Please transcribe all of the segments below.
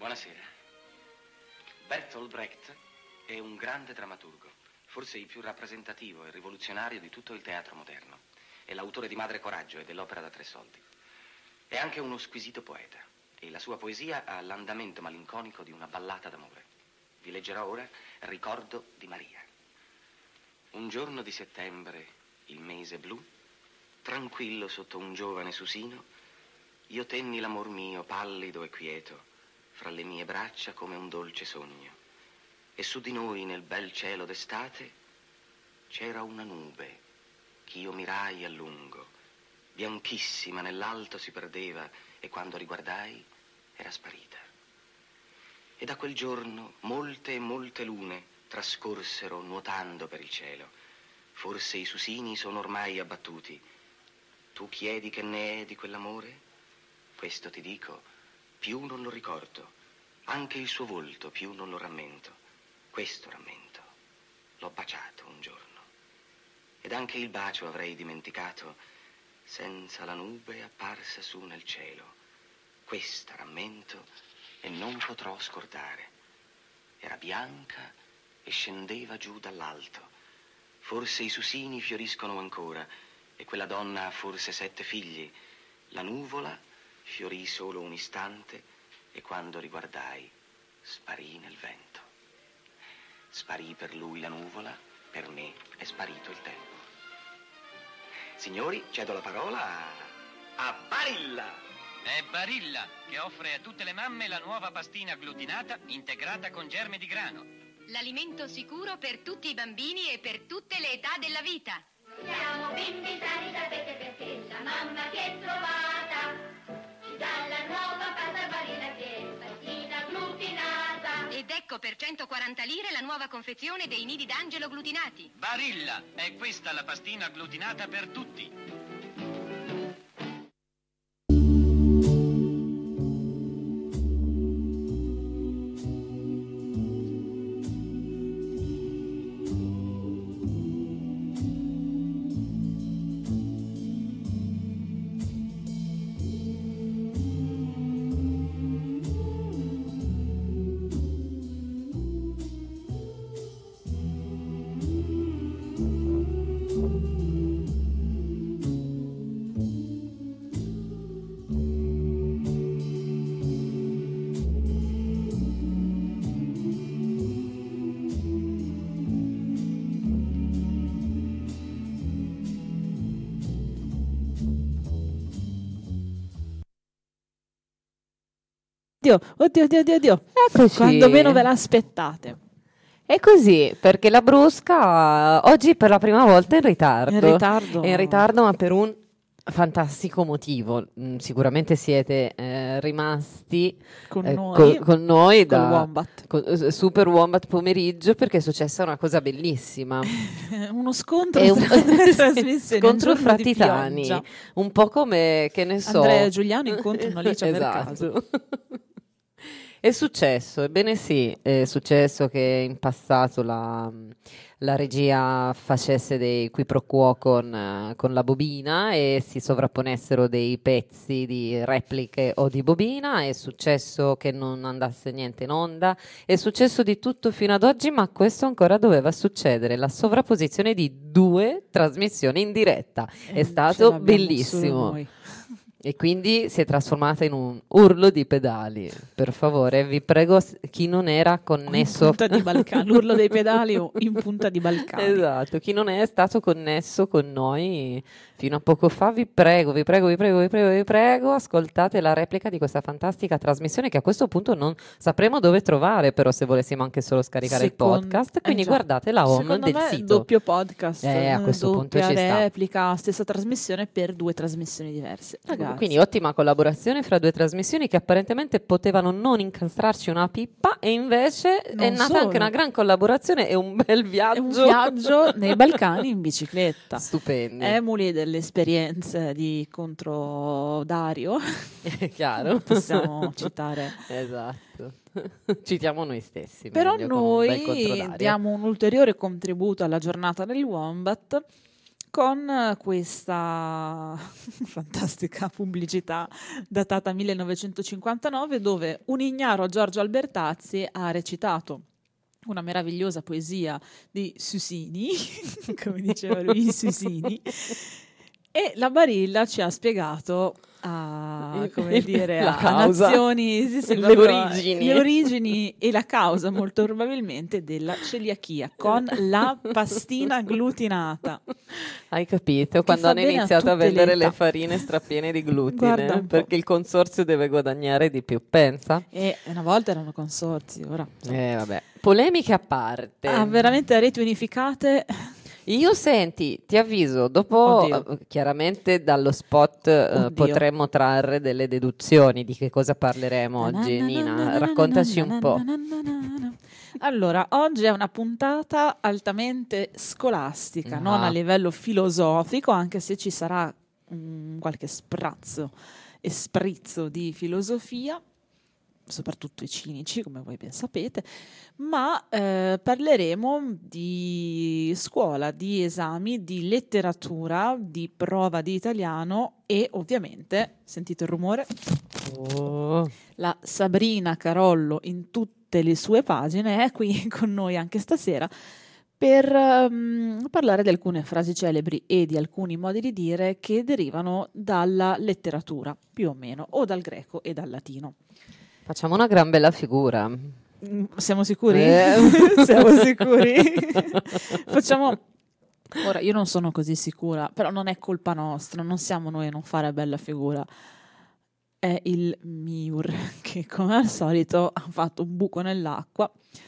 Buonasera. Bertolt Brecht è un grande drammaturgo, forse il più rappresentativo e rivoluzionario di tutto il teatro moderno. È l'autore di Madre Coraggio e dell'Opera da tre soldi. È anche uno squisito poeta e la sua poesia ha l'andamento malinconico di una ballata d'amore. Vi leggerò ora Ricordo di Maria. Un giorno di settembre, il mese blu, tranquillo sotto un giovane susino, io tenni l'amor mio pallido e quieto fra le mie braccia come un dolce sogno. E su di noi nel bel cielo d'estate c'era una nube ch'io mirai a lungo, bianchissima nell'alto si perdeva e quando riguardai era sparita. E da quel giorno molte e molte lune trascorsero nuotando per il cielo. Forse i susini sono ormai abbattuti. Tu chiedi che ne è di quell'amore? Questo ti dico, più non lo ricordo, anche il suo volto più non lo rammento. Questo rammento, l'ho baciato un giorno. Ed anche il bacio avrei dimenticato senza la nube apparsa su nel cielo. Questa rammento e non potrò scordare. Era bianca e scendeva giù dall'alto. Forse i susini fioriscono ancora e quella donna ha forse 7 figli. La nuvola fiorì solo un istante e quando riguardai sparì nel vento. Sparì per lui la nuvola, per me è sparito il tempo. Signori, cedo la parola a Barilla. È Barilla che offre a tutte le mamme la nuova pastina agglutinata integrata con germe di grano. L'alimento sicuro per tutti i bambini e per tutte le età della vita. Siamo bimbi sani, sapete perché la mamma che è trovata ci dà la nuova pasta Barilla che è pastina agglutinata. Ed ecco per 140 lire la nuova confezione dei nidi d'angelo glutinati. Barilla, è questa la pastina agglutinata per tutti. Oddio. Eccoci. Quando meno ve l'aspettate. È così, perché la Brusca oggi per la prima volta è in ritardo. È in ritardo, ma per un fantastico motivo. Sicuramente siete rimasti Con noi, con noi col da Wombat. Super Wombat pomeriggio, perché è successa una cosa bellissima. Uno scontro È tra le trasmissioni, scontro un giorno fra di titani, pioggia. un po' come, che ne so, Andrea e Giuliano incontrano Alicia per esatto. caso. È successo, ebbene sì, è successo che in passato la regia facesse dei qui pro quo con la bobina e si sovrapponessero dei pezzi di repliche o di bobina. È successo che non andasse niente in onda, è successo di tutto fino ad oggi, ma questo ancora doveva succedere, la sovrapposizione di 2 trasmissioni in diretta. È Ce stato l'abbiamo bellissimo. solo noi. E quindi si è trasformata in un urlo di pedali. Per favore, vi prego, chi non era connesso... In punta di Balcani, l'urlo dei pedali o in punta di Balcani. Esatto, chi non è stato connesso con noi fino a poco fa, vi prego, ascoltate la replica di questa fantastica trasmissione che a questo punto non sapremo dove trovare, però se volessimo anche solo scaricare il podcast, quindi già. guardate la home Secondo del me sito. doppio podcast, A questo punto doppia ci sta. replica, stessa trasmissione per 2 trasmissioni diverse. Ragazzi, Quindi ottima collaborazione fra 2 trasmissioni che apparentemente potevano non incastrarci una pippa e invece è Non nata solo. anche una gran collaborazione e un bel viaggio. è un viaggio nei Balcani in bicicletta. Stupendi. Emuli delle esperienze di contro Dario, Chiaro. possiamo citare. Esatto. Citiamo noi stessi. Però meglio, con un bel noi controdario. diamo un ulteriore contributo alla giornata del Wombat con questa fantastica pubblicità datata 1959, dove un ignaro Giorgio Albertazzi ha recitato una meravigliosa poesia di Susini, come diceva lui, Susini, e la Barilla ci ha spiegato come dire, la a causa, nazioni, sì, le origini. le origini e la causa molto probabilmente della celiachia con la pastina glutinata. Hai capito? Quando fa hanno bene a iniziato a tutte vendere le le età. farine strapiene di Guarda glutine, un po'. perché il consorzio deve guadagnare di più, pensa? E una volta erano consorzi, ora Vabbè. Polemiche a parte. veramente a reti unificate. Io senti, ti avviso, dopo Oddio. chiaramente dallo spot Oddio. potremmo trarre delle deduzioni di che cosa parleremo oggi. Nina, raccontaci un po'. Allora, oggi è una puntata altamente scolastica, non a livello filosofico, anche se ci sarà qualche sprazzo e sprizzo di filosofia, soprattutto i cinici, come voi ben sapete, ma parleremo di scuola, di esami, di letteratura, di prova di italiano e ovviamente, sentite il rumore, Oh. la Sabrina Carollo in tutte le sue pagine è qui con noi anche stasera per parlare di alcune frasi celebri e di alcuni modi di dire che derivano dalla letteratura, più o meno, o dal greco e dal latino. Facciamo una gran bella figura. Siamo sicuri? Eh. Siamo sicuri? Facciamo... Ora, io non sono così sicura, però non è colpa nostra, non siamo noi a non fare bella figura. È il MIUR che, come al solito, ha fatto un buco nell'acqua.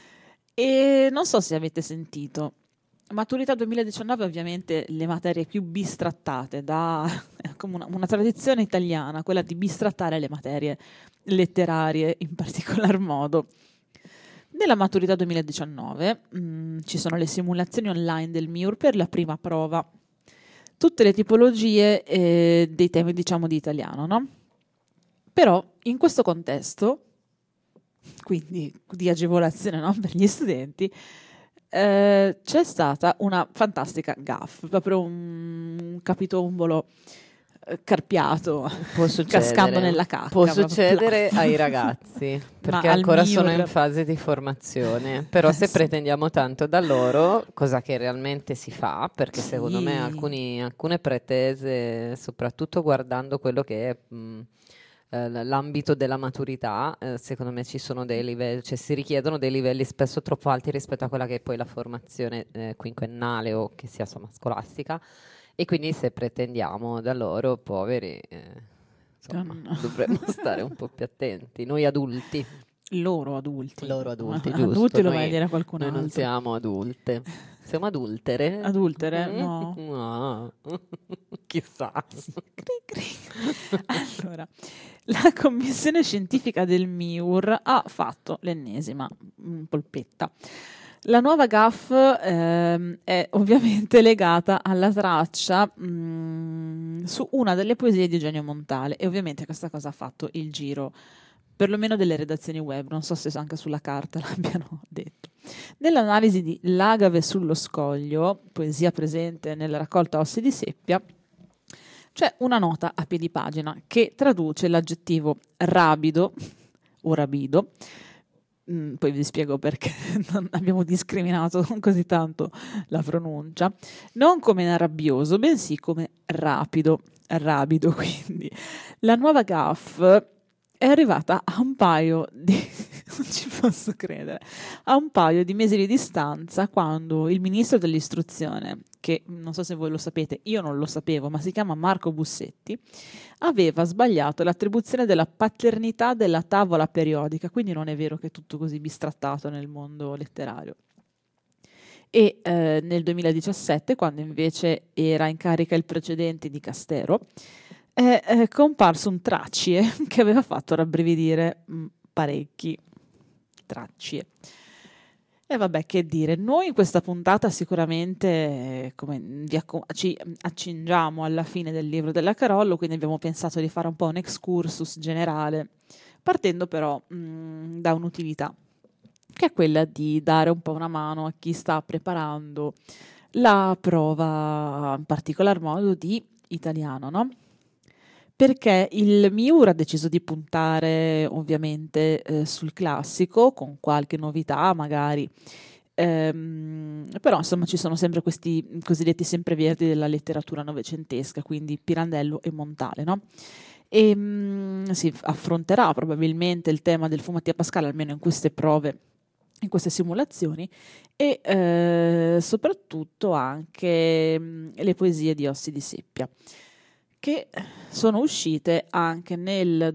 E non so se avete sentito. Maturità 2019, ovviamente, le materie più bistrattate, è come una tradizione italiana, quella di bistrattare le materie letterarie in particolar modo. Nella maturità 2019 ci sono le simulazioni online del MIUR per la prima prova, tutte le tipologie dei temi, diciamo, di italiano, no? Però in questo contesto, quindi di agevolazione, no, per gli studenti, c'è stata una fantastica gaffe, proprio un capitombolo carpiato, Può succedere. cascando nella cacca. Può proprio succedere plaf. ai ragazzi, perché al ancora sono MIUR in fase di formazione. Però se Sì. pretendiamo tanto da loro, cosa che realmente si fa, perché secondo me Sì. alcune pretese, soprattutto guardando quello che è l'ambito della maturità, secondo me ci sono dei livelli, cioè si richiedono dei livelli spesso troppo alti rispetto a quella che è poi la formazione quinquennale o che sia insomma scolastica. E quindi se pretendiamo da loro, poveri, insomma, dovremmo stare un po' più attenti. Noi adulti. Loro adulti. Loro adulti, giusto. Adulti lo Noi- vai a dire a qualcun Noi altro. non siamo adulte. Siamo adultere? Adultere? Mm? No. No. Chissà. Cri, cri. Allora, la commissione scientifica del MIUR ha fatto l'ennesima polpetta. La nuova GAF è ovviamente legata alla traccia su una delle poesie di Eugenio Montale e ovviamente questa cosa ha fatto il giro perlomeno delle redazioni web, non so se anche sulla carta l'abbiano detto. Nell'analisi di L'agave sullo scoglio, poesia presente nella raccolta Ossi di Seppia, c'è una nota a piedi pagina che traduce l'aggettivo rabido o rabido, poi vi spiego perché non abbiamo discriminato così tanto la pronuncia, non come rabbioso, bensì come rapido, quindi. La nuova GAF è arrivata a un paio di non ci posso credere, a un paio di mesi di distanza quando il ministro dell'istruzione, che non so se voi lo sapete, io non lo sapevo, ma si chiama Marco Bussetti, aveva sbagliato l'attribuzione della paternità della tavola periodica, quindi non è vero che è tutto così bistrattato nel mondo letterario. E nel 2017, quando invece era in carica il precedente di Castero, è comparso un Traccie che aveva fatto rabbrividire parecchi. Traccie. E vabbè, che dire, noi in questa puntata sicuramente ci accingiamo alla fine del libro della Carollo, quindi abbiamo pensato di fare un po' un excursus generale, partendo però da un'utilità, che è quella di dare un po' una mano a chi sta preparando la prova in particolar modo di italiano, no? Perché il MIUR ha deciso di puntare ovviamente sul classico, con qualche novità magari, però insomma ci sono sempre questi cosiddetti sempreverdi della letteratura novecentesca, quindi Pirandello e Montale, no? E si affronterà probabilmente il tema del Fu Mattia Pascal, almeno in queste prove, in queste simulazioni, e soprattutto anche le poesie di Ossi di Seppia, che sono uscite anche nel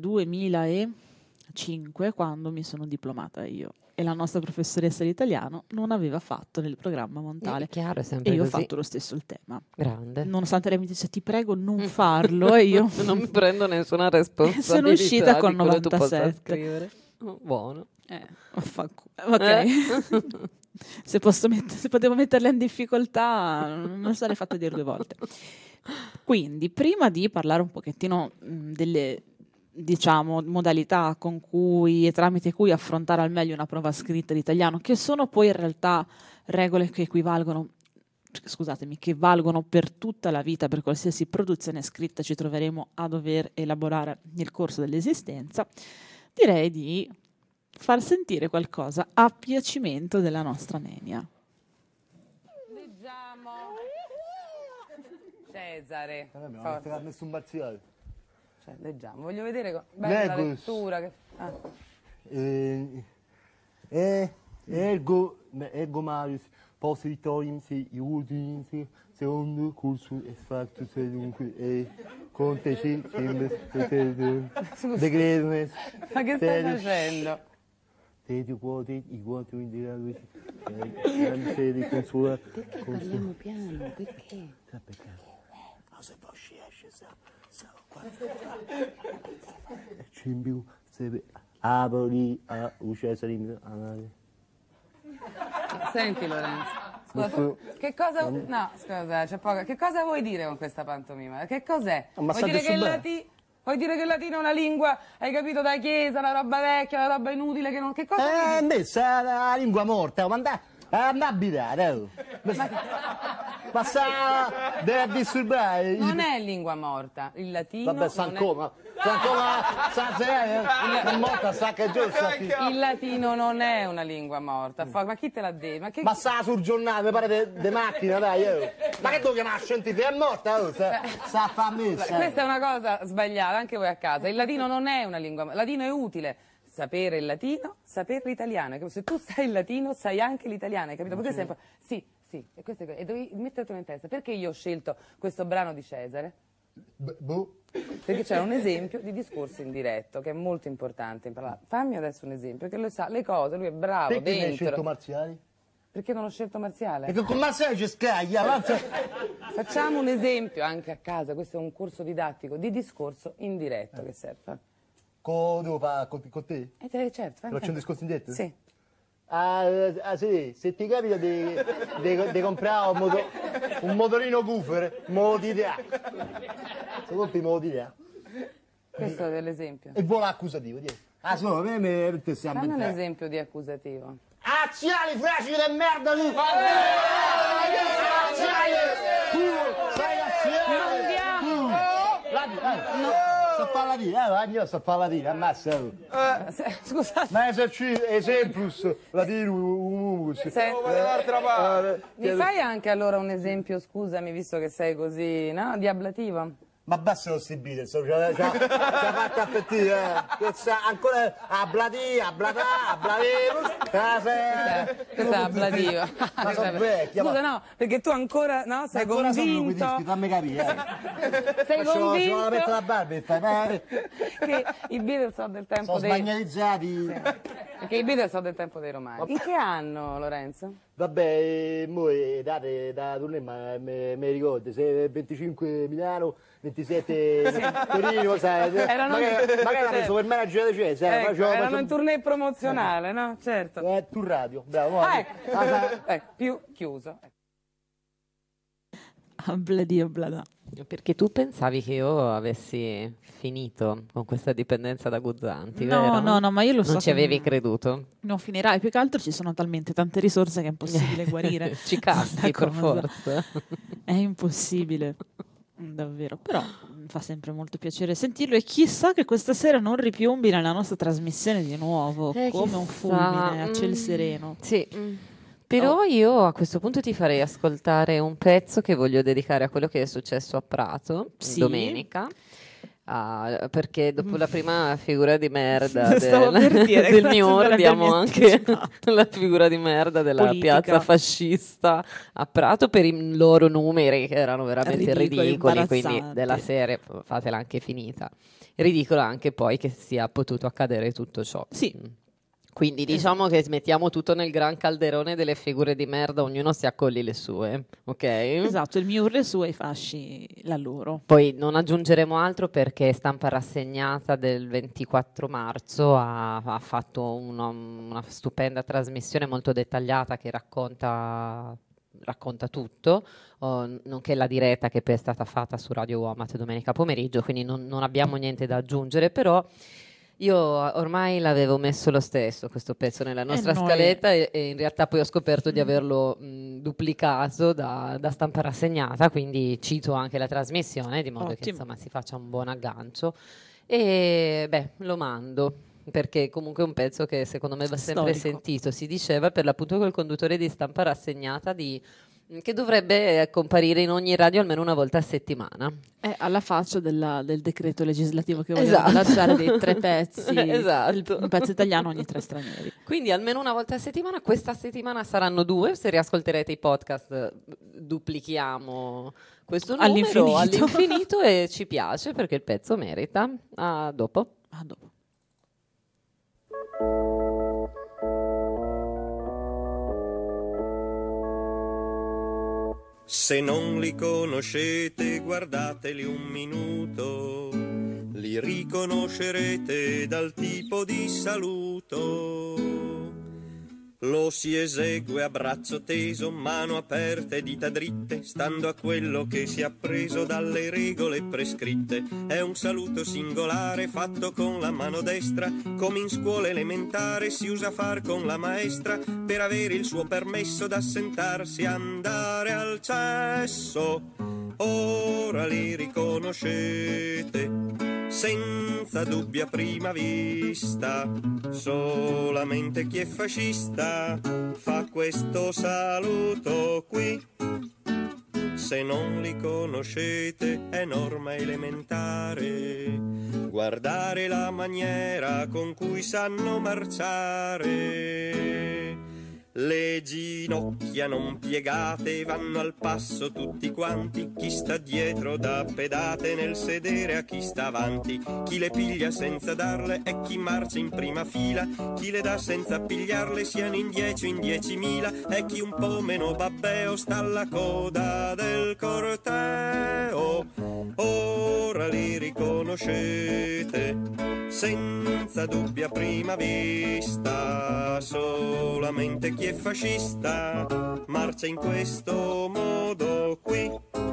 2005, quando mi sono diplomata io, e la nostra professoressa di italiano non aveva fatto nel programma Montale. Chiaro, è sempre E io ho così. fatto lo stesso il tema. Grande. Nonostante lei mi dice ti prego non farlo, e io Non mi prendo nessuna responsabilità sono uscita con di quello tu possa 97. scrivere. Oh, buono. Ok. Se potevo metterla in difficoltà non sarei fatta dire due volte. Quindi, prima di parlare un pochettino delle, diciamo, modalità con cui e tramite cui affrontare al meglio una prova scritta di italiano, che sono poi in realtà regole che equivalgono, scusatemi, che valgono per tutta la vita, per qualsiasi produzione scritta ci troveremo a dover elaborare nel corso dell'esistenza, direi di far sentire qualcosa a piacimento della nostra Nenia. Leggiamo Cesare. Vabbè, ma Forza. non ha nessun marziale. Cioè, leggiamo. Voglio vedere bella la Leggo. lettura. Ergo Marius, Positorium, Iudins, secondo cursus et factus dunque, e conteci, decretunes, Ma che stai facendo? Teti quote, i quattro indicatori, sedi consula. Perché parliamo piano? Perché? Perché? Se poi esce, qua. Cimbiu, se apri a Cesare. Senti Lorenzo, scusa, che cosa... No, scusa, c'è poco. Che cosa vuoi dire con questa pantomima? Che cos'è? Vuoi dire che vuoi dire che il latino è una lingua, hai capito, da chiesa, una roba vecchia, una roba inutile, che non... Che cosa vuoi dire? Messa la lingua morta, ma andà a abitare. Passa, deve disturbare. Non è lingua morta, il latino... Vabbè, San Coma, non morta, sa che è giusto. Il latino non è una lingua morta. Ma chi te l'ha detto? Ma sta sul giornale, mi pare de macchina, dai. Ma che devo chiamare scientifica? È morta, sa a fa messa. Questa è una cosa sbagliata, anche voi a casa. Il latino non è una lingua morta, il latino è utile. Sapere il latino, sapere l'italiano. Se tu sai il latino, sai anche l'italiano, hai capito? Perché sempre... Sì, e devi mettertelo in testa. Perché io ho scelto questo brano di Cesare? Perché c'è un esempio di discorso indiretto che è molto importante in parlare. Fammi adesso un esempio, che lui sa le cose, lui è bravo. Perché dentro. hai scelto Marziali? Perché non ho scelto Marziale? Perché con Marziali ci scaglia. Facciamo un esempio anche a casa, questo è un corso didattico di discorso indiretto che serve. Devo fare con te? Certo. Faccio un discorso indiretto? Sì. Sì, se ti capita di comprare un motorino Goofer, mo di idea. Se compri mo di idea. Questo è l'esempio. E vuole accusativo, dietro. Solo a me stiamo Fammi un esempio di accusativo. Acciali, fragili di merda, tu! Acciali! Tu, sei acciali! Sta a fare la tira, sta a fare la tira, ammazza. Scusate. Ma esemplus, la tira, humus. Mi fai anche allora un esempio, scusami, visto che sei così, no? Di ablativo? Ma basta non si bide, ci ha fatto appetito, ancora Questa è ablativa. Ma sono vecchia. Scusa, no, perché tu ancora, no, sei ancora convinto. Sono fammi capire. Sei convinto. Ci mettere la barba e fai, che i Beatles sono del tempo sono dei... sbagnalizzati. Sì. Perché i Beatles sono del tempo dei romani. In che anno, Lorenzo? Vabbè, mo' date da tournée, ma mi ricordo, se 25 Milano, 27 Torino, sai, magari l'ha preso per manager di Cesare. Erano in tournée promozionale, no? Certo. Tu radio, bravo. Più chiuso. Abladi oblada. Perché tu pensavi che io avessi finito con questa dipendenza da guzzanti, vero? No, ma io lo so. Non ci avevi creduto? Non finirai, più che altro ci sono talmente tante risorse che è impossibile guarire. Ci caschi per forza. È impossibile, davvero. Però fa sempre molto piacere sentirlo e chissà che questa sera non ripiombi nella nostra trasmissione di nuovo, come un fulmine a ciel sereno. Sì. Però io a questo punto ti farei ascoltare un pezzo che voglio dedicare a quello che è successo a Prato domenica. Perché dopo la prima figura di merda del MIUR diamo anche la figura di merda della politica. piazza fascista a Prato per i loro numeri che erano veramente ridicoli, quindi della serie fatela anche finita. Ridicolo anche poi che sia potuto accadere tutto ciò. Sì. Quindi diciamo che mettiamo tutto nel gran calderone delle figure di merda, ognuno si accolli le sue, ok? Esatto, il MIUR le sue, i fasci la loro. Poi non aggiungeremo altro perché Stampa Rassegnata del 24 marzo ha fatto una stupenda trasmissione molto dettagliata che racconta tutto, nonché la diretta che poi è stata fatta su Radio Uomat domenica pomeriggio, quindi non abbiamo niente da aggiungere, però io ormai l'avevo messo lo stesso questo pezzo nella nostra scaletta e in realtà poi ho scoperto di averlo duplicato da Stampa Rassegnata, quindi cito anche la trasmissione di modo che insomma si faccia un buon aggancio e lo mando perché comunque è un pezzo che secondo me va sempre sentito. Si diceva per l'appunto col conduttore di Stampa Rassegnata che dovrebbe comparire in ogni radio almeno una volta a settimana. È alla faccia del decreto legislativo che vogliono lanciare dei 3 pezzi, un pezzo italiano ogni 3 stranieri. Quindi almeno una volta a settimana, questa settimana saranno 2, se riascolterete i podcast duplichiamo questo numero all'infinito e ci piace perché il pezzo merita. A dopo. A dopo. Se non li conoscete, guardateli un minuto, li riconoscerete dal tipo di saluto. Lo si esegue a braccio teso, mano aperta e dita dritte, stando a quello che si è appreso dalle regole prescritte. È un saluto singolare fatto con la mano destra, come in scuola elementare si usa far con la maestra per avere il suo permesso d'assentarsi e andare al cesso. Ora li riconoscete senza dubbia prima vista, solamente chi è fascista fa questo saluto qui. Se non li conoscete è norma elementare guardare la maniera con cui sanno marciare. Le ginocchia non piegate vanno al passo tutti quanti, chi sta dietro dà pedate nel sedere a chi sta avanti, chi le piglia senza darle è chi marcia in prima fila, chi le dà senza pigliarle siano in 10 o in 10.000, è chi un po' meno babbeo sta alla coda del corteo. Ora li riconoscete senza dubbia prima vista, solamente chi è fascista marcia in questo modo qui.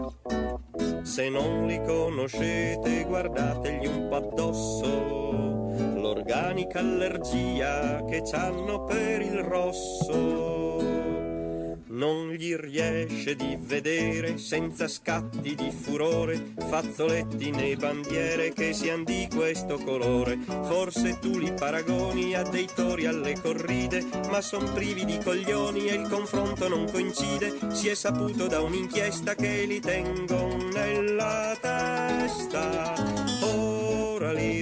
Se non li conoscete guardategli un po' addosso l'organica allergia che c'hanno per il rosso. Non gli riesce di vedere senza scatti di furore fazzoletti né bandiere che siano di questo colore. Forse tu li paragoni a dei tori alle corride, ma son privi di coglioni e il confronto non coincide. Si è saputo da un'inchiesta che li tengon nella testa. Ora li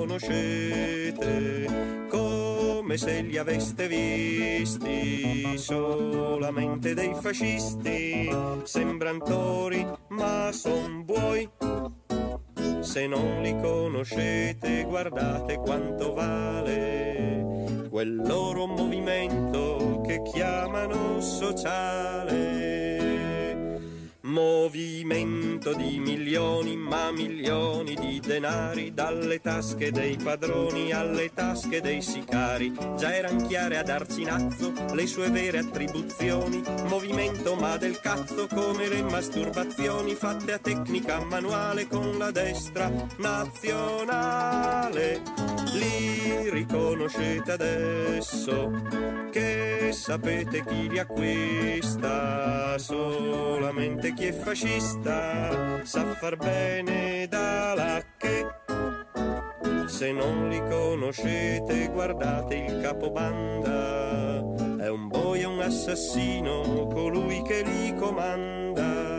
riconoscete come se li aveste visti, solamente dei fascisti, sembran tori ma son buoi. Se non li conoscete guardate quanto vale quel loro movimento che chiamano sociale. Movimento di milioni, ma milioni di denari, dalle tasche dei padroni alle tasche dei sicari. Già eran chiare ad Arcinazzo le sue vere attribuzioni, movimento ma del cazzo come le masturbazioni fatte a tecnica manuale con la destra nazionale. Li riconoscete adesso che sapete chi li acquista, solamente chi è fascista sa far bene da lacche. Se non li conoscete guardate il capobanda, è un boia, un assassino, colui che li comanda.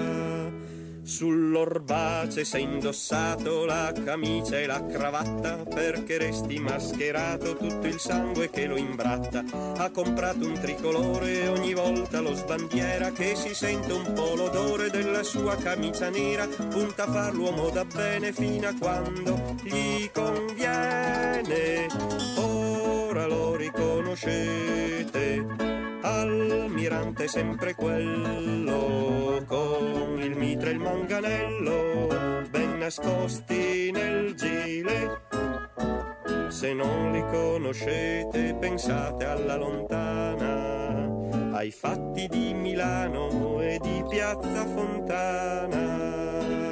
Sull'orbace s'è indossato la camicia e la cravatta perché resti mascherato tutto il sangue che lo imbratta. Ha comprato un tricolore e ogni volta lo sbandiera, che si sente un po' l'odore della sua camicia nera. Punta a far l'uomo da bene fino a quando gli conviene. Ora lo riconoscete, almirante sempre quello, con il mitra e il manganello ben nascosti nel gilet. Se non li conoscete pensate alla lontana, ai fatti di Milano e di Piazza Fontana.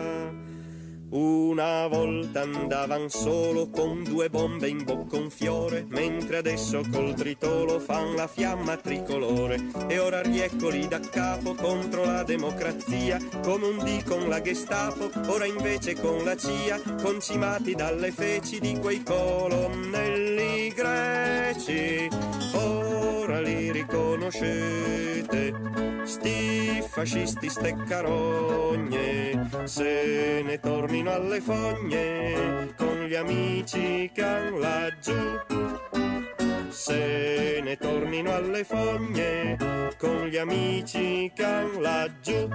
Una volta andavan solo con 2 bombe in bocca un fiore, mentre adesso col tritolo fan la fiamma tricolore. E ora rieccoli da capo contro la democrazia, come un dì con la Gestapo, ora invece con la CIA, concimati dalle feci di quei colonnelli greci. Ora li riconoscete, sti fascisti, ste carogne, se ne tornino alle fogne con gli amici che han laggiù. Se ne tornino alle fogne con gli amici che han laggiù.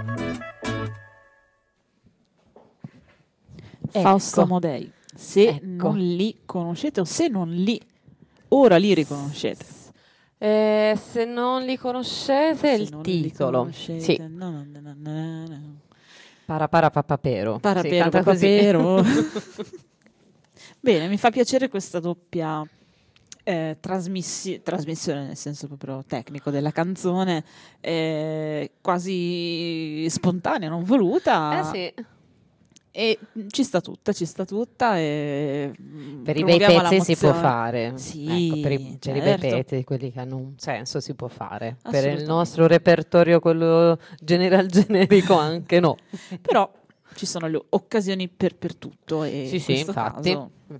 Fausto Amodei, se non li conoscete o se non li, ora li riconoscete. Se non li conoscete, il titolo. Sì. Parapapapero. Parapapero. Bene, mi fa piacere questa doppia trasmissione, nel senso proprio tecnico della canzone, quasi spontanea, non voluta. Sì. E ci sta tutta e per i bei pezzi si può fare, sì, ecco, per i bei pezzi, quelli che hanno un senso, si può fare. Per il nostro repertorio, quello generico, anche no. Però ci sono le occasioni per tutto, e sì, infatti.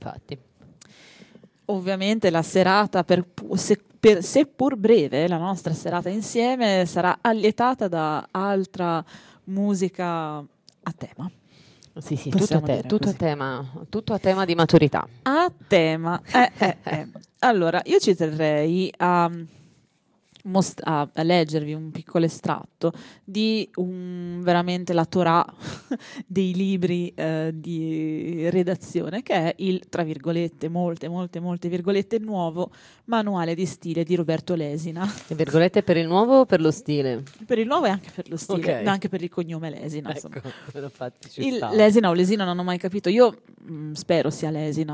Ovviamente la serata, seppur breve, la nostra serata insieme sarà allietata da altra musica a tema. Sì, tutto a tema di maturità. A tema. Allora, io ci terrei a leggervi un piccolo estratto di veramente la Torah dei libri di redazione, che è il, tra virgolette, molte virgolette, nuovo manuale di stile di Roberto Lesina. Le virgolette per il nuovo o per lo stile? Per il nuovo e anche per lo stile, okay. Anche per il cognome Lesina. Ecco, Lesina o Lesina non ho mai capito, io spero sia Lesina.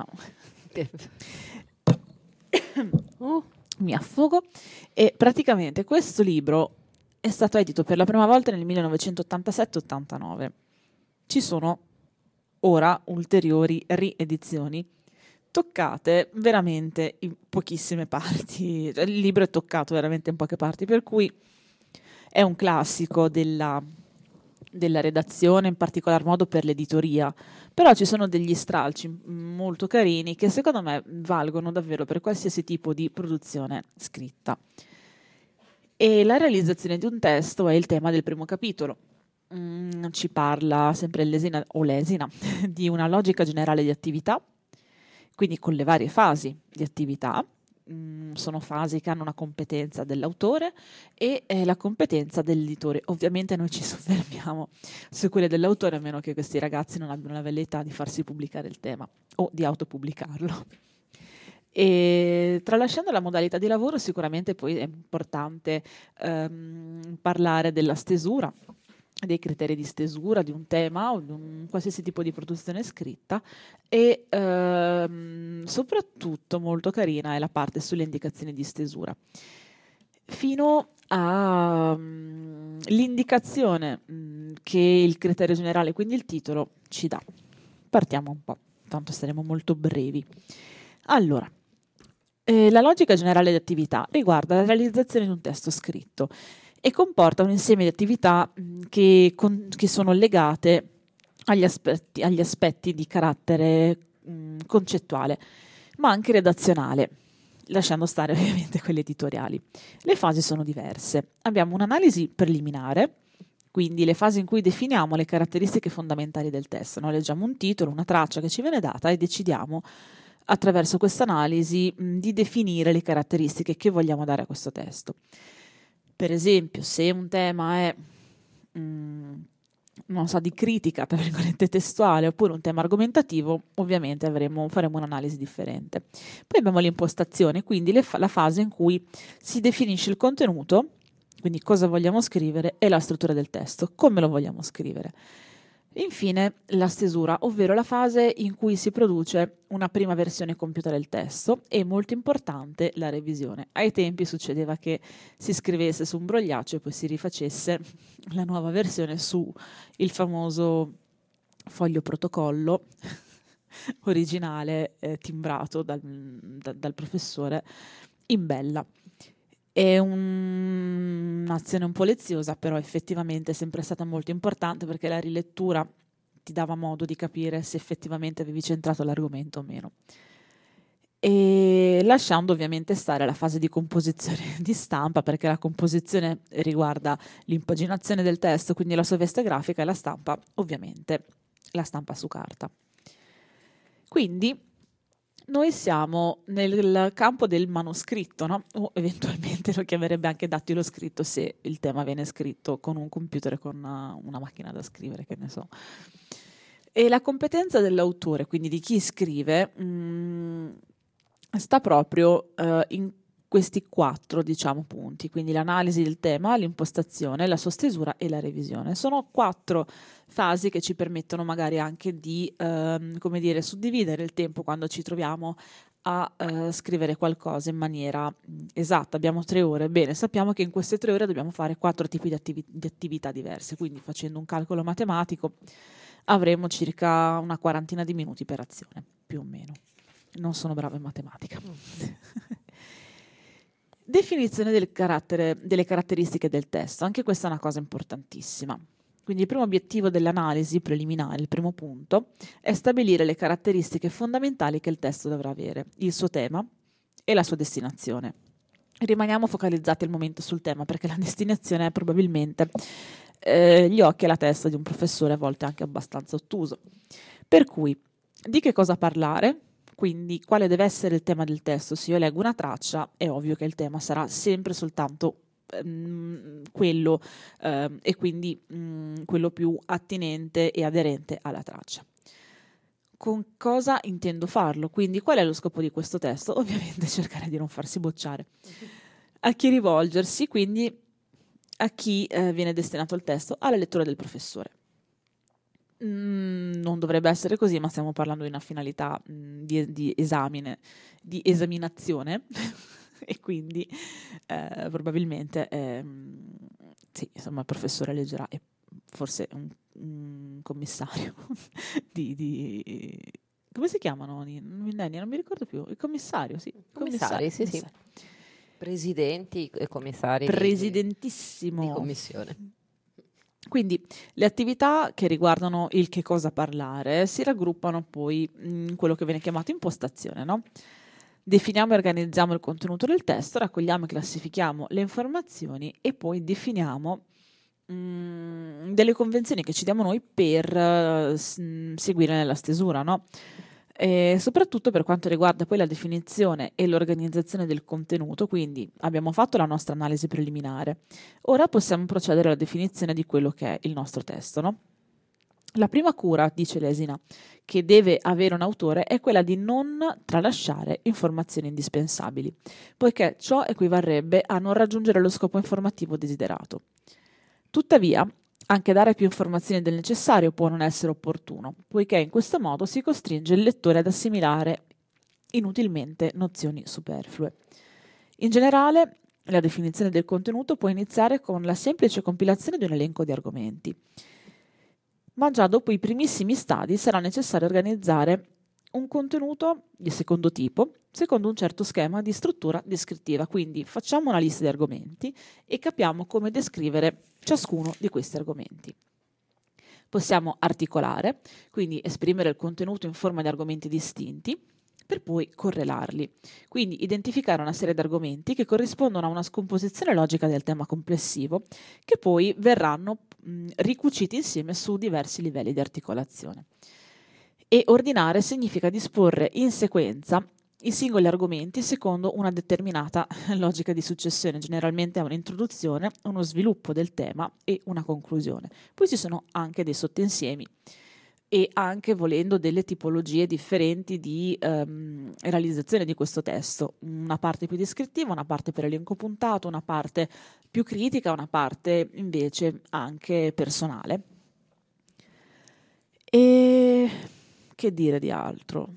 Mi affogo. E praticamente questo libro è stato edito per la prima volta nel 1987-89. Ci sono ora ulteriori riedizioni toccate veramente in pochissime parti. Il libro è toccato veramente in poche parti, per cui è un classico della redazione, in particolar modo per l'editoria. Però ci sono degli stralci molto carini che secondo me valgono davvero per qualsiasi tipo di produzione scritta. E la realizzazione di un testo è il tema del primo capitolo. Ci parla sempre Lesina di una logica generale di attività, quindi con le varie fasi di attività. Sono fasi che hanno una competenza dell'autore e la competenza dell'editore. Ovviamente noi ci soffermiamo su quelle dell'autore, a meno che questi ragazzi non abbiano la velleità di farsi pubblicare il tema o di autopubblicarlo. E tralasciando la modalità di lavoro, sicuramente poi è importante parlare della stesura, dei criteri di stesura di un tema o di un qualsiasi tipo di produzione scritta e soprattutto molto carina è la parte sulle indicazioni di stesura. Fino all'indicazione che il criterio generale, quindi il titolo, ci dà. Partiamo un po', tanto saremo molto brevi. Allora, la logica generale di attività riguarda la realizzazione di un testo scritto e comporta un insieme di attività che sono legate agli aspetti di carattere concettuale, ma anche redazionale, lasciando stare ovviamente quelle editoriali. Le fasi sono diverse. Abbiamo un'analisi preliminare, quindi le fasi in cui definiamo le caratteristiche fondamentali del testo. Noi leggiamo un titolo, una traccia che ci viene data e decidiamo attraverso questa analisi di definire le caratteristiche che vogliamo dare a questo testo. Per esempio, se un tema è non so, di critica, tra virgolette, testuale, oppure un tema argomentativo, ovviamente faremo un'analisi differente. Poi abbiamo le impostazioni, quindi la fase in cui si definisce il contenuto, quindi cosa vogliamo scrivere, e la struttura del testo, come lo vogliamo scrivere. Infine, la stesura, ovvero la fase in cui si produce una prima versione compiuta del testo e, molto importante, la revisione. Ai tempi succedeva che si scrivesse su un brogliaccio e poi si rifacesse la nuova versione su il famoso foglio protocollo originale timbrato dal professore in bella. È un'azione un po' leziosa, però effettivamente è sempre stata molto importante perché la rilettura ti dava modo di capire se effettivamente avevi centrato l'argomento o meno. E lasciando ovviamente stare la fase di composizione di stampa, perché la composizione riguarda l'impaginazione del testo, quindi la sua veste grafica, e la stampa, ovviamente, la stampa su carta. Quindi noi siamo nel campo del manoscritto, no? O eventualmente lo chiamerebbe anche dattilo scritto se il tema viene scritto con un computer e con una macchina da scrivere, che ne so. E la competenza dell'autore, quindi di chi scrive, sta proprio in questi 4, diciamo, punti, quindi l'analisi del tema, l'impostazione, la sua stesura e la revisione. Sono 4 fasi che ci permettono magari anche di, come dire, suddividere il tempo quando ci troviamo a scrivere qualcosa in maniera esatta. Abbiamo 3 ore, bene, sappiamo che in queste 3 ore dobbiamo fare 4 tipi di attività diverse, quindi facendo un calcolo matematico avremo circa una quarantina di minuti per azione, più o meno. Non sono brava in matematica. Definizione delle caratteristiche del testo, anche questa è una cosa importantissima. Quindi il primo obiettivo dell'analisi preliminare, il primo punto, è stabilire le caratteristiche fondamentali che il testo dovrà avere, il suo tema e la sua destinazione. Rimaniamo focalizzati al momento sul tema, perché la destinazione è probabilmente gli occhi e la testa di un professore, a volte anche abbastanza ottuso. Per cui, di che cosa parlare? Quindi quale deve essere il tema del testo? Se io leggo una traccia è ovvio che il tema sarà sempre soltanto quello e quindi quello più attinente e aderente alla traccia. Con cosa intendo farlo? Quindi qual è lo scopo di questo testo? Ovviamente cercare di non farsi bocciare. A chi rivolgersi? Quindi a chi viene destinato il testo? Alla lettura del professore. Non dovrebbe essere così, ma stiamo parlando di una finalità di esame, di esaminazione e quindi probabilmente sì, insomma, il professore leggerà e forse un commissario come si chiamano? Non mi ricordo più. Il commissario, sì. Commissari, sì. Presidenti e commissari. Presidentissimo. Di commissione. Quindi le attività che riguardano il che cosa parlare si raggruppano poi in quello che viene chiamato impostazione, no? Definiamo e organizziamo il contenuto del testo, raccogliamo e classifichiamo le informazioni e poi definiamo delle convenzioni che ci diamo noi per seguire nella stesura, no? E soprattutto per quanto riguarda poi la definizione e l'organizzazione del contenuto, quindi abbiamo fatto la nostra analisi preliminare, ora possiamo procedere alla definizione di quello che è il nostro testo, no? La prima cura, dice Lesina, che deve avere un autore è quella di non tralasciare informazioni indispensabili, poiché ciò equivarrebbe a non raggiungere lo scopo informativo desiderato. Tuttavia, Anche dare più informazioni del necessario può non essere opportuno, poiché in questo modo si costringe il lettore ad assimilare inutilmente nozioni superflue. In generale, la definizione del contenuto può iniziare con la semplice compilazione di un elenco di argomenti, ma già dopo i primissimi stadi sarà necessario organizzare un contenuto di secondo tipo, secondo un certo schema di struttura descrittiva. Quindi facciamo una lista di argomenti e capiamo come descrivere ciascuno di questi argomenti. Possiamo articolare, quindi esprimere il contenuto in forma di argomenti distinti, per poi correlarli. Quindi identificare una serie di argomenti che corrispondono a una scomposizione logica del tema complessivo, che poi verranno ricuciti insieme su diversi livelli di articolazione. E ordinare significa disporre in sequenza i singoli argomenti secondo una determinata logica di successione, generalmente è un'introduzione, uno sviluppo del tema e una conclusione. Poi ci sono anche dei sottoinsiemi e anche, volendo, delle tipologie differenti di realizzazione di questo testo, una parte più descrittiva, una parte per elenco puntato, una parte più critica, una parte invece anche personale. E che dire di altro?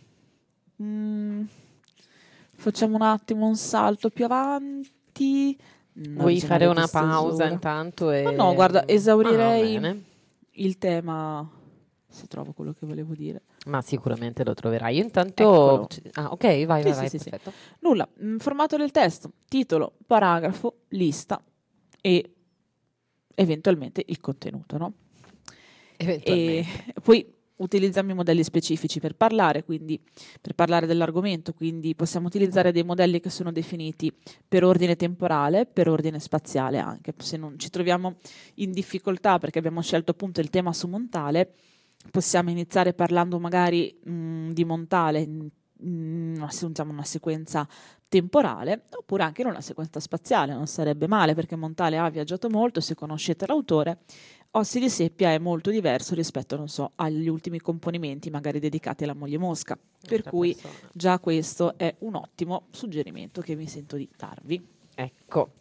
Facciamo un attimo un salto più avanti. Vuoi fare una pausa intanto? No, guarda, esaurirei il tema, se trovo quello che volevo dire. Ma sicuramente lo troverai. Io intanto... ok, vai, perfetto. Sì. Nulla, formato del testo, titolo, paragrafo, lista e eventualmente il contenuto, no? Eventualmente. E poi utilizziamo i modelli specifici per parlare, quindi per parlare dell'argomento, quindi possiamo utilizzare dei modelli che sono definiti per ordine temporale, per ordine spaziale anche. Se non ci troviamo in difficoltà perché abbiamo scelto appunto il tema su Montale, possiamo iniziare parlando magari di Montale, una sequenza temporale, oppure anche in una sequenza spaziale, non sarebbe male perché Montale ha viaggiato molto, se conoscete l'autore. Ossi di Seppia è molto diverso rispetto, non so, agli ultimi componimenti magari dedicati alla moglie Mosca, per cui già questo è un ottimo suggerimento che mi sento di darvi. Ecco,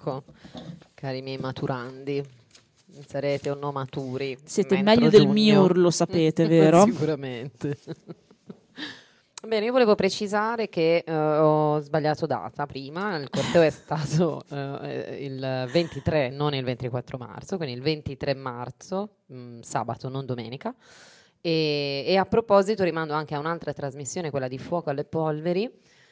cari miei maturandi, sarete o no maturi? Siete meglio del MIUR, lo sapete, vero? Sicuramente. Bene, io volevo precisare che ho sbagliato data prima, il corteo è stato il 23, non il 24 marzo, quindi il 23 marzo, sabato, non domenica, e a proposito rimando anche a un'altra trasmissione, quella di Fuoco alle Polveri,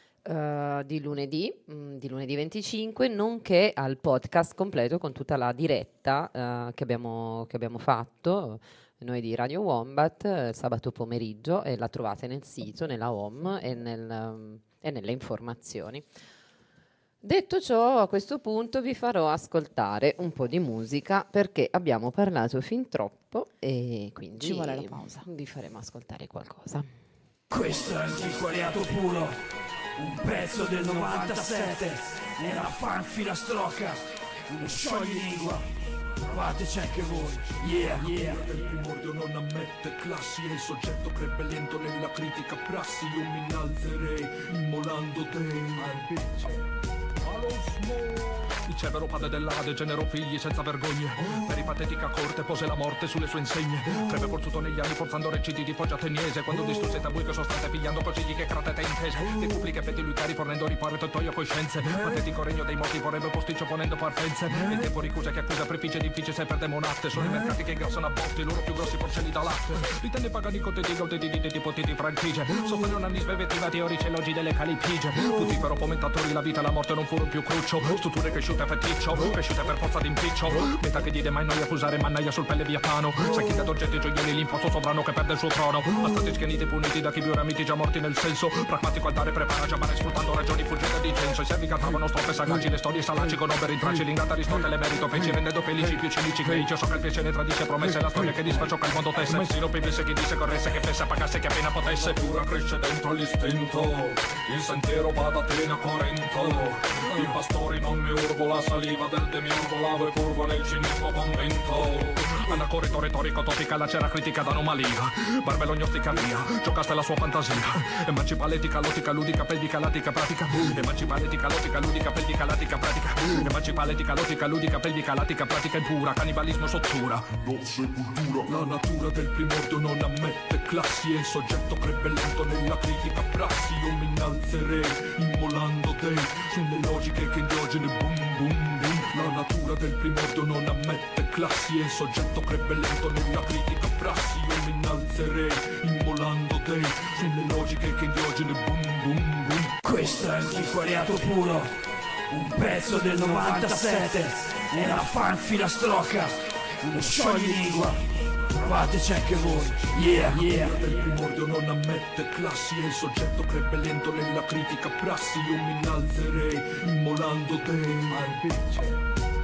di lunedì 25, nonché al podcast completo con tutta la diretta che abbiamo fatto noi di Radio Wombat sabato pomeriggio, e la trovate nel sito, nella home e nelle informazioni. Detto ciò, a questo punto vi farò ascoltare un po' di musica perché abbiamo parlato fin troppo e quindi ci vuole la pausa. Vi faremo ascoltare qualcosa. Questo è antiquariato puro, un pezzo del 97, era Fanfilastrocca, uno scioglilingua. Provateci anche voi, yeah. Il primordio non ammette classi e il soggetto crebbe lento nella critica prassi. Io mi innalzerei immolando te. Il Severo padre dell'Ade generò figli senza vergogne. Per ipatetica corte pose la morte sulle sue insegne. Crebbe forzuto negli anni forzando reciti di foggia ateniese, quando distrusse tabù che sostanze pigliando consigli che cratete intese. Le pubbliche feti lui cari fornendo riparo e toglio coscienze. Patetico regno dei morti vorrebbe posticcio ponendo partenze. Il tempo ricusa che accusa prefice difficile se perde monate. Sono i mercati che ingrassano a botti, loro più grossi porcelli da latte. Ritenne pagani contenti gaudeti di tipo di franchigie. Soffrono anni svevetiva teorici elogi delle calipigie. Putifero fomentatori, la vita e la morte non furono più cruccio. Strutture cresciute a feticcio, cresciute per forza d'impiccio. Metà che diede mai noi accusare mannaia sul pelle viatano. Sacchi da d'oggetti gioielli, l'imposto sovrano che perde il suo trono. Astati schieniti puniti da chi più ramiti già morti nel senso. Pragmatico altare prepara già mare sfruttando ragioni fuggendo di censo. I servi cantavano strofe sagaci, le storie salaci con opere intraci. L'ingata Aristotele merito feci rendendo felici più cinici crei. Io so che il piacere tradisce promesse, la storia che disfaccio che il mondo tesse. Messino pibisse chi disse corresse, che pensa pagasse che appena potesse. Pura cresce dentro l'istinto, il sentiero va da Atene a Corinto. I pastori non mi urbo, la saliva del demiurgo lavo e curvo nel cinismo convinto. Anacorito retorico topica la cera critica d'anomalia. Barbello gnostica via, giocaste la sua fantasia. Emancipa l'etica, lotica, ludica, pelvica, latica, pratica. Emancipa l'etica, lotica, ludica, pelvica, latica, pratica. Emancipa l'etica, lotica, ludica, pelvica, latica, pratica impura. Cannibalismo sottura. Dozze cultura. La natura del primordio non ammette classi e il soggetto crebbe lento nella critica prassi. Io mi innalzerei, immolando te sulle logiche che indiogene boom boom boom. La natura del primordio non ammette classi e il soggetto crebbe lento nella critica prassi. Io mi innalzerei, immolando te sulle logiche che indiogene boom boom boom. Questo è antiquariato puro, un pezzo del 97, è la fanfilastrocca, uno scioglilingua. Provateci anche voi, yeah, yeah. Il primordio non ammette classi e il soggetto crebbe lento nella critica prassi. Io mi innalzerei, immolando te.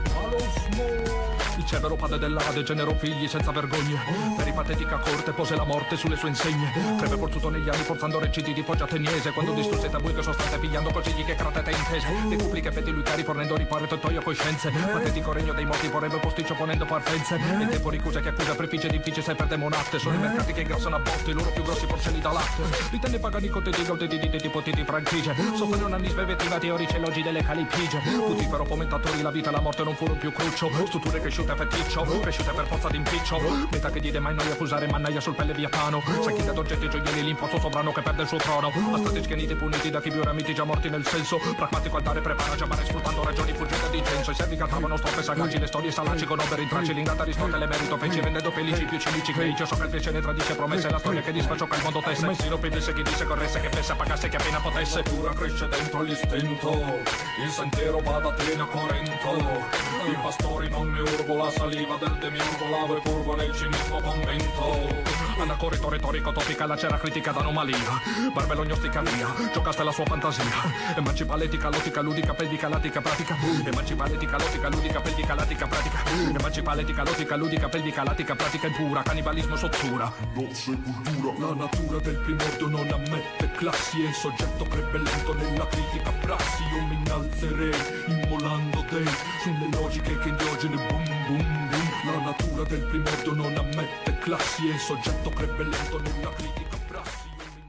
Il Cervero padre dell'Ade generò figli senza vergogne. Per ipatetica corte pose la morte sulle sue insegne. Crebbe forzuto negli anni forzando reciti di foggia ateniese. Quando distrusse tabù che sostanze pigliando consigli che cratete intese. Decupliche feti lui cari fornendo riparo e totoio coscienze. Patetico regno dei morti vorrebbe posticcio ponendo parfenze. In tempo ricuse che accusa prefice difficile sempre demonate. Sono i mercati che ingrassano a botte, i loro più grossi porcelli da latte. Ritenne pagani contenti gauditi di tipotiti franchigie. Soffrono anni svevetiva teorici elogi delle calipigie. Putifero fomentatori la vita e la morte non furono più cruccio. Strutture cresciute feticcio, cresciute per forza d'impiccio. Metà che diede mai noia accusare mannaia sul pelle viatano. Sacchi da oggetti gioielli l'imposto sovrano che perde il suo trono. Astati schieniti puniti da chi più ramiti già morti nel senso. Pragmatico al dare prepara già mare sfruttando ragioni fuggite di incenso. I servi cantavano strofe sagaci, le storie salaci con opere intralci. L'ingata Aristotele merito feci rendendo felici più cinici crei. Io so che il piacere tradisce promesse la storia che disfaccio che il mondo tesse. Messino pedisse chi disse corresse che fesse pagasse che appena potesse. Pura cresce dentro l'istinto, il sentiero va da Atene a Corinto. I pastori non ne urbo la saliva del demiurgo lavo e curvo nel cinismo convento. Anacorito retorico topica la cera critica d'anomalia. Barbello gnostica via, giocaste la sua fantasia. Emancipa l'etica, lotica, ludica, pelvica, latica, pratica. Emancipa l'etica, lotica, ludica, pelvica, latica, pratica. Emancipa l'etica, lotica, ludica, pelvica, latica, pratica impura. Cannibalismo sottura. Dozze cultura. La natura del primordio non ammette classi e il soggetto crebbe lento nella critica prassi. Io mi innalzerei, immolando te sulle logiche che indiogene boom boom boom. La natura del primordio non ammette classi e il soggetto crebbe lento nella critica prassi.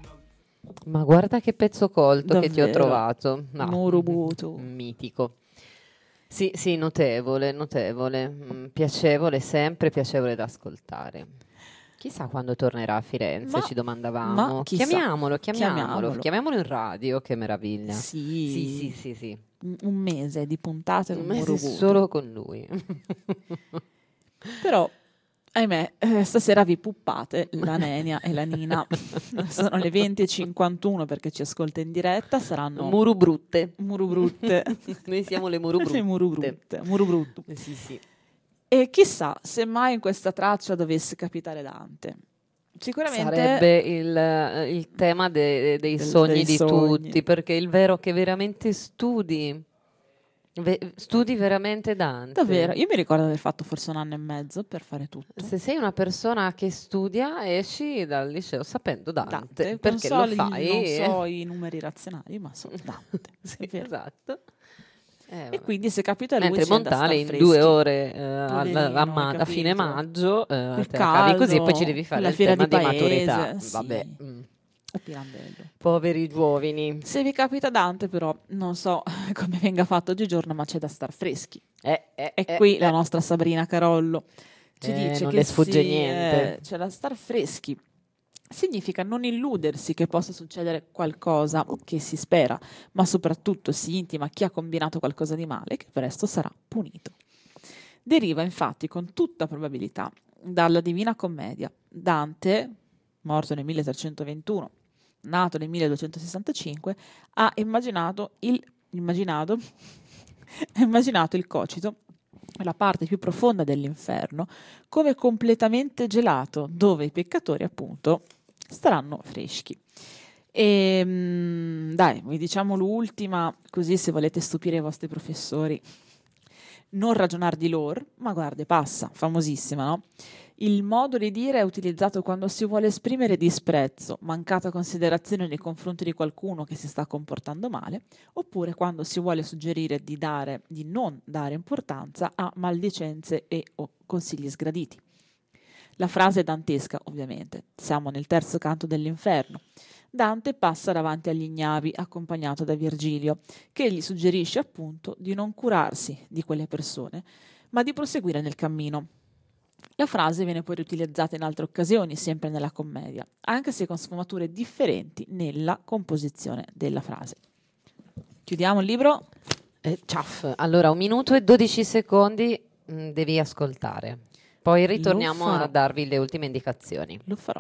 Ma guarda che pezzo colto Davvero. che ti ho trovato. No. Murubutu. Mitico. Sì, sì, notevole, notevole. Piacevole, sempre piacevole da ascoltare. Chissà quando tornerà a Firenze, ci domandavamo. ma chissà. Chiamiamolo in radio, che meraviglia. Sì. Sì. Un mese di puntate Un con mese Murubutu. solo con lui. Però, ahimè, stasera vi puppate, la Nenia e la Nina. Sono le 20:51 perché ci ascolta in diretta, saranno Murubrutte. Noi siamo le murubrutte. Murubruttu. Sì. E chissà se mai in questa traccia dovesse capitare Dante. Sicuramente sarebbe il tema dei sogni di tutti, perché il vero che veramente studi veramente Dante. davvero, io mi ricordo di aver fatto forse 1 anno e mezzo per fare tutto. Se sei una persona che studia, esci dal liceo sapendo Dante, perché non lo so fai. non so i numeri razionali, ma so Dante. Sì, esatto. E quindi se capita lui mentre c'è da Montale star in freschi. 2 ore Poverino, a fine capito? maggio te Il la cavi così e poi caldo, ci devi fare la il fiera tema di di paese, maturità. sì. Vabbè. O Pirandello. Poveri uomini. Se vi capita Dante, però, non so come venga fatto oggigiorno, ma c'è da star freschi. E qui la nostra Sabrina Carollo ci dice non che le sfugge niente. c'è da star freschi. Significa non illudersi che possa succedere qualcosa che si spera, ma soprattutto si intima chi ha combinato qualcosa di male, che presto sarà punito. Deriva infatti con tutta probabilità dalla Divina Commedia. Dante, morto nel 1321, nato nel 1265, ha immaginato il cocito, la parte più profonda dell'inferno, come completamente gelato, dove i peccatori appunto staranno freschi. E dai, vi diciamo l'ultima, così se volete stupire i vostri professori. Non ragionar di lor, ma guarda, passa, famosissima, no? Il modo di dire è utilizzato quando si vuole esprimere disprezzo, mancata considerazione nei confronti di qualcuno che si sta comportando male, oppure quando si vuole suggerire di non dare importanza a maldicenze e o consigli sgraditi. La frase è dantesca, ovviamente. Siamo nel terzo canto dell'Inferno. Dante passa davanti agli ignavi, accompagnato da Virgilio, che gli suggerisce appunto di non curarsi di quelle persone, ma di proseguire nel cammino. La frase viene poi riutilizzata in altre occasioni, sempre nella commedia, anche se con sfumature differenti nella composizione della frase. Chiudiamo il libro. Ciaff. Allora, 1 minuto e 12 secondi devi ascoltare. Poi ritorniamo a darvi le ultime indicazioni. Lo farò.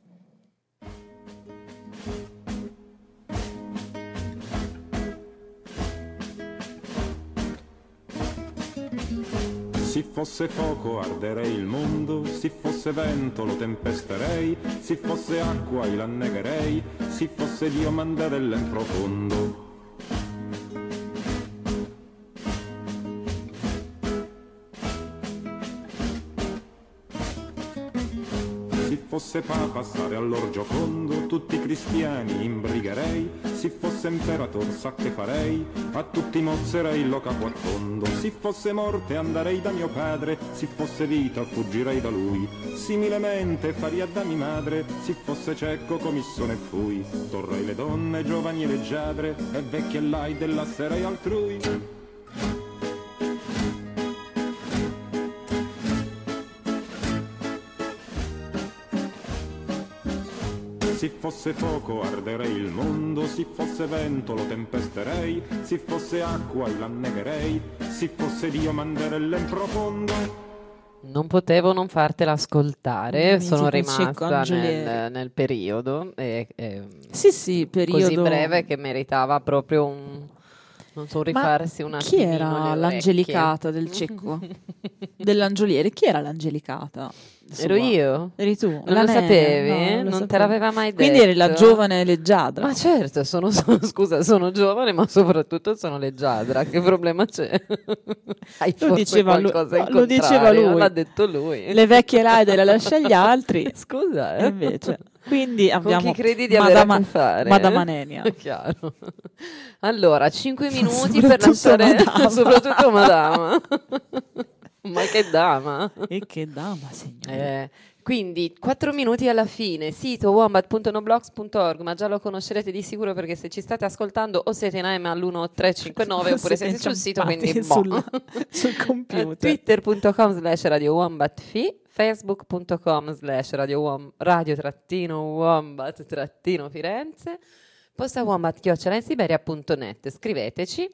Se fosse fuoco arderei il mondo, se fosse vento lo tempesterei, se fosse acqua io l'annegherei, se fosse Dio mandarella in profondo. Se fosse papa stare all'orgiocondo, tutti i cristiani imbrigherei, se fosse imperator sa che farei, a tutti mozzerei lo capo a tondo. Se fosse morte andrei da mio padre, se fosse vita fuggirei da lui, similemente faria da mia madre, se fosse cieco comissone fui, torrei le donne giovani e leggiadre, e vecchie lai della serei altrui. Se fosse fuoco arderei il mondo, se fosse vento lo tempesterei, se fosse acqua io l'annegherei, se fosse Dio manderella in profondo. Non potevo non fartela ascoltare, sono rimasta Angiolieri. nel periodo. Sì, periodo così breve che meritava proprio non so, rifarsi un chi attimino era le l'Angelicata orecchie. del cecco? Dell'Angiolieri? Chi era l'Angelicata? Ero io? Eri tu? Non lo sapevi? Non te l'aveva mai detto? Quindi eri la giovane leggiadra. Ma certo, scusa, sono giovane, ma soprattutto sono leggiadra. Che problema c'è? Hai Lo forse diceva lui. qualcosa in Lo diceva contrario? lui. L'ha detto lui. Le vecchie laide le lascia agli altri. Scusa, E invece. Quindi abbiamo con chi credi di avere a che fare? Madama Nenia. Chiaro. Allora, 5 minuti per lasciare soprattutto Madama. Ma che dama! E che dama, signore. Quindi 4 minuti alla fine, sito wombat.noblogs.org, ma già lo conoscerete di sicuro perché se ci state ascoltando o siete in AM all'1359 oppure siete sul sito, quindi sul computer. Twitter.com/Radio Wombat-Fi, Facebook.com/radio-wombat-Firenze, posta wombat@insiberia.net. Scriveteci.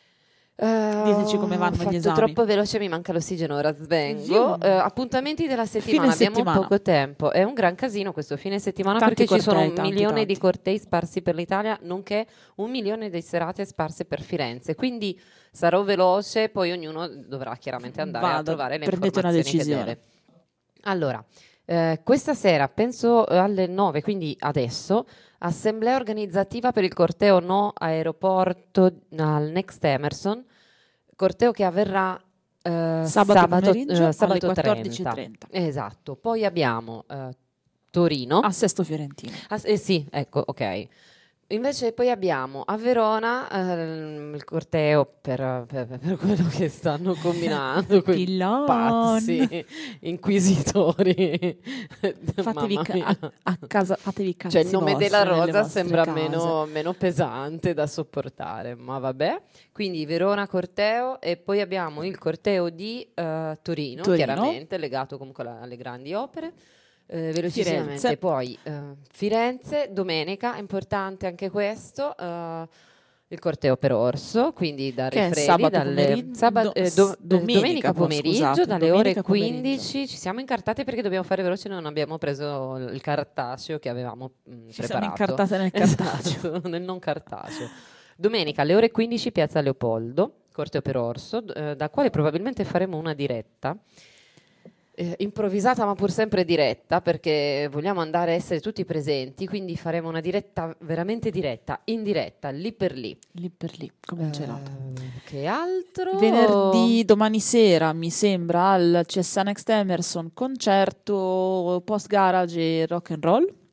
Diteci come vanno gli esami. Troppo veloce, mi manca l'ossigeno, ora svengo. Appuntamenti della settimana, Fine abbiamo settimana. poco tempo, è un gran casino questo fine settimana Tanti perché ci sono cortei, 1 milione tanti. di cortei sparsi per l'Italia, nonché 1 milione di serate sparse per Firenze, quindi sarò veloce, poi ognuno dovrà chiaramente andare a trovare le prendete una informazioni che decisione. deve. Allora, questa sera, penso alle 9, quindi adesso, assemblea organizzativa per il corteo No Aeroporto al Next Emerson, corteo che avverrà sabato pomeriggio alle sabato 14:30. Esatto. Poi abbiamo Torino. A Sesto Fiorentino. Sì, ecco, ok. Invece poi abbiamo a Verona il corteo per quello che stanno combinando quei Pillon. pazzi inquisitori. Fatevi Mamma mia. a casa, fatevi cazzi Cioè il nome vostri della nelle rosa vostre sembra case. meno pesante da sopportare, ma vabbè. Quindi Verona corteo e poi abbiamo il corteo di Torino, chiaramente legato comunque alle grandi opere. Velocissimamente Firenze. Poi Firenze, domenica, importante anche questo, il corteo per Orso, quindi da Che è Rifredi, sabato dalle pomeriggio, domenica pomeriggio, scusate, dalle domenica ore 15. Ci siamo incartate perché dobbiamo fare veloce, non abbiamo preso il cartaceo che avevamo Ci siamo preparato. incartate nel cartaceo. Esatto, nel non cartaceo. Domenica alle ore 15, Piazza Leopoldo, corteo per Orso, da quale probabilmente faremo una diretta. Improvvisata ma pur sempre diretta, perché vogliamo andare a essere tutti presenti, quindi faremo una diretta veramente diretta, in diretta, lì per lì. Lì per lì, come un gelato. Che altro? Venerdì, domani sera, mi sembra, al CSA Next Emerson, concerto post garage e rock and roll.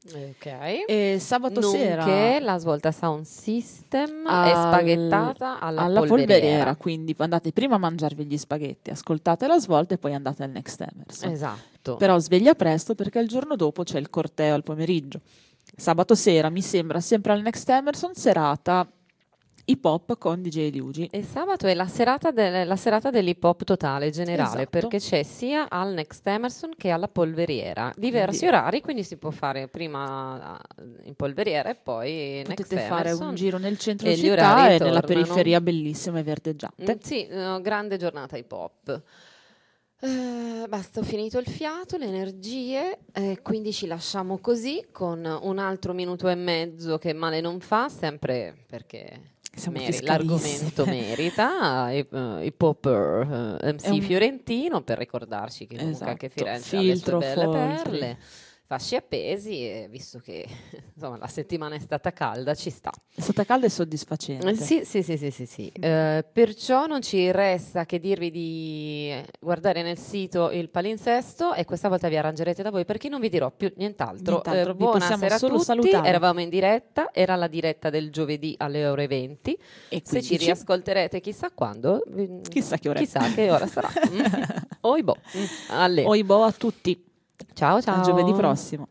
Ok. E sabato sera Nonché la Svolta Sound System è spaghettata alla polveriera, quindi andate prima a mangiarvi gli spaghetti, ascoltate la Svolta e poi andate al Next Emerson. Esatto. Però sveglia presto perché il giorno dopo c'è il corteo al pomeriggio. Sabato sera mi sembra sempre al Next Emerson serata hip hop con DJ Liugi. E sabato è la serata dell'hip hop totale, generale, Esatto. perché c'è sia al Next Emerson che alla polveriera. Diversi Quindi orari, quindi si può fare prima in polveriera e poi Next potete fare Emerson. un giro nel centro E gli città orari e nella tornano. periferia bellissima e verdeggiante. Sì, grande giornata hip hop. Basta, ho finito il fiato, le energie, quindi ci lasciamo così con un altro minuto e mezzo che male non fa, sempre perché Siamo l'argomento merita. Hip hopper MC Fiorentino, per ricordarci che comunque Esatto, anche Firenze filtro, ha le sue belle foltri. perle, fasci appesi, e visto che insomma la settimana è stata calda, ci sta. È stata calda e soddisfacente. Sì. Perciò non ci resta che dirvi di guardare nel sito il palinsesto e questa volta vi arrangerete da voi perché non vi dirò più nient'altro. Vi Buonasera possiamo a solo tutti, salutare. eravamo in diretta, era la diretta del giovedì alle ore 20. E Se ci 15. riascolterete chissà quando, Chissà che ora è. chissà che ora sarà. Oibo. Alle. Oibo a tutti. Ciao ciao. A giovedì prossimo.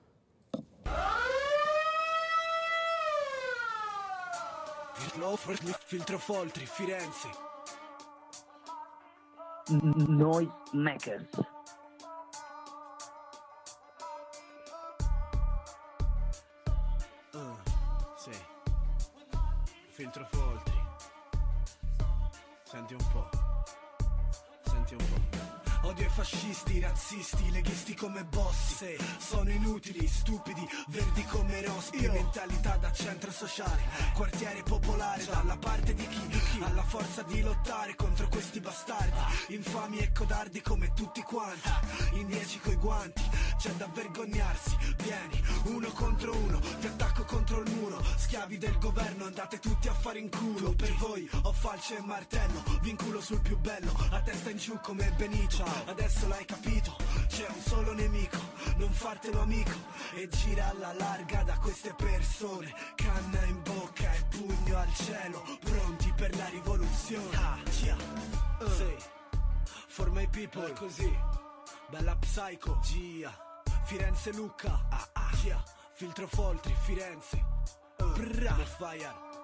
Filtro Foltri, Firenze. Noise Makers. Sì. Filtro Foltri. Senti un po'. Odio i fascisti, razzisti, leghisti come bossi. Sono inutili, stupidi, verdi come rospi. Mentalità da centro sociale, quartiere popolare. Dalla parte di chi ha la forza di lottare contro questi bastardi, infami e codardi come tutti quanti. In 10 coi guanti, c'è da vergognarsi. Vieni, uno contro uno, ti attacco contro il muro. Schiavi del governo, andate tutti a fare in culo. Per voi ho falce e martello, vinculo sul più bello. A testa in giù come Benito. Adesso l'hai capito, c'è un solo nemico, non fartelo amico. E gira alla larga da queste persone, canna in bocca e pugno al cielo, pronti per la rivoluzione. Sì, for my people, così, bella psycho, Gia, Firenze Lucca, Gia, Filtro Foltri, Firenze, Fire.